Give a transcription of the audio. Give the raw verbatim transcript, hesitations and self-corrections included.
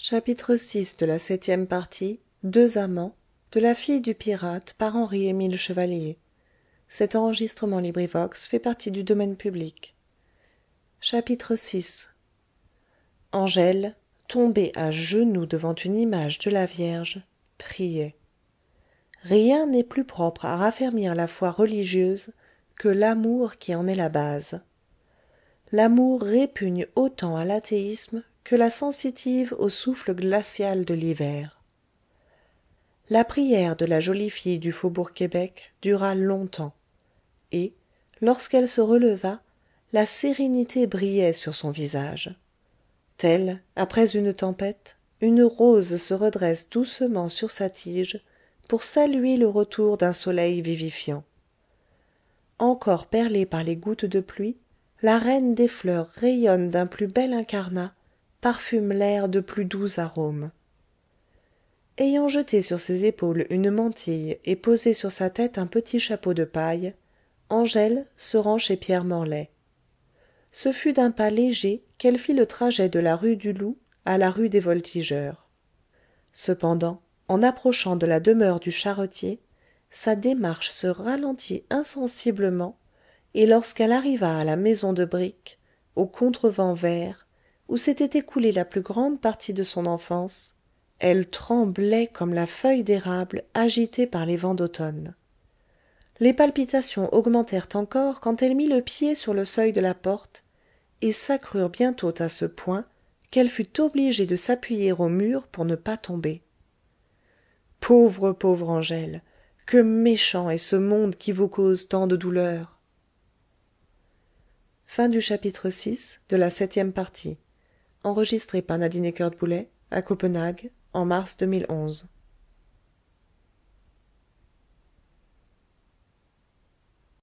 six Deux amants de la fille du pirate par Henri-Émile Chevalier chapitre six angèle tombée à genoux devant une image de la vierge priait rien n'est plus propre à raffermir la foi religieuse que l'amour qui en est la base l'amour répugne autant à l'athéisme que la sensitive au souffle glacial de l'hiver la prière de la jolie fille du faubourg québec dura longtemps et lorsqu'elle se releva la sérénité brillait sur son visage telle après une tempête une rose se redresse doucement sur sa tige pour saluer le retour d'un soleil vivifiant encore perlée par les gouttes de pluie la reine des fleurs rayonne d'un plus bel incarnat parfume l'air de plus doux arômes ayant jeté sur ses épaules une mantille et posé sur sa tête un petit chapeau de paille angèle se rend chez pierre morlaix ce fut d'un pas léger qu'elle fit le trajet de la rue du loup à la rue des voltigeurs cependant en approchant de la demeure du charretier sa démarche se ralentit insensiblement et lorsqu'elle arriva à la maison de briques au contrevent vert où s'était écoulée la plus grande partie de son enfance elle tremblait comme la feuille d'érable agitée par les vents d'automne les palpitations augmentèrent encore quand elle mit le pied sur le seuil de la porte et s'accrurent bientôt à ce point qu'elle fut obligée de s'appuyer au mur pour ne pas tomber pauvre pauvre angèle que méchant est ce monde qui vous cause tant de douleurs chapitre